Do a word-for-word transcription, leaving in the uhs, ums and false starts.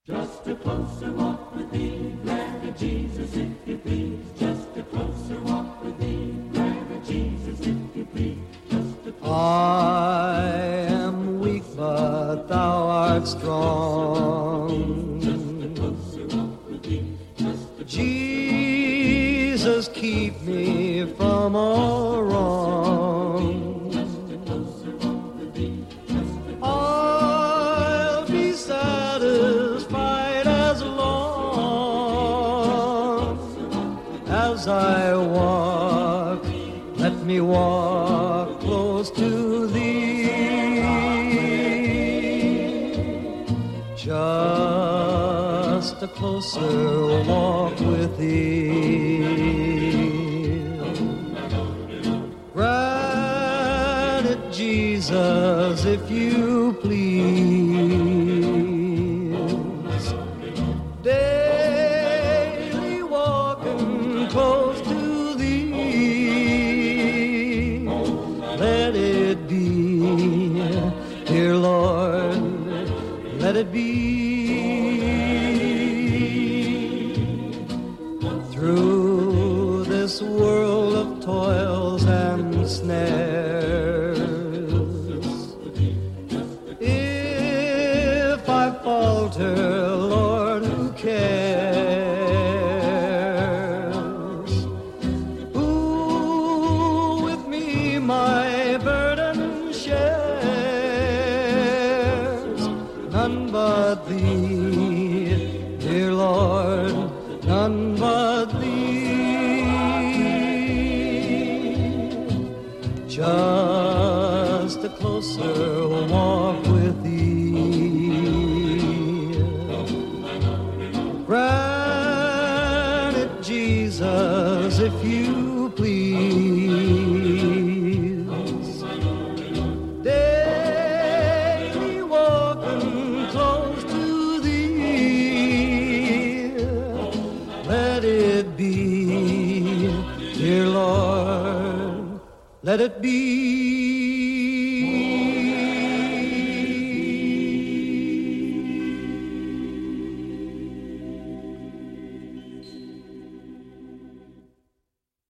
Just a closer walk with thee, grant Jesus, if you please. Just a closer walk with thee, grant Jesus, if you please. Just a I am weak, but thou art strong. Just a closer walk with thee. Just a Jesus, keep me from all wrong. Just a closer walk with thee. Just a I'll be satisfied as long as I walk. Let me walk close to thee. Just a closer walk with thee. Grant it, Jesus, if you please. Daily walking close to thee. Let it be, dear Lord, let it be. Through this world of toils and snares, if I falter, Lord, who cares? Who with me my burden shares? None but thee, dear Lord, none but thee. Just a closer walk with thee. Grant it, Jesus, if you please. Daily walking close to thee. Let it be, dear Lord, let it be.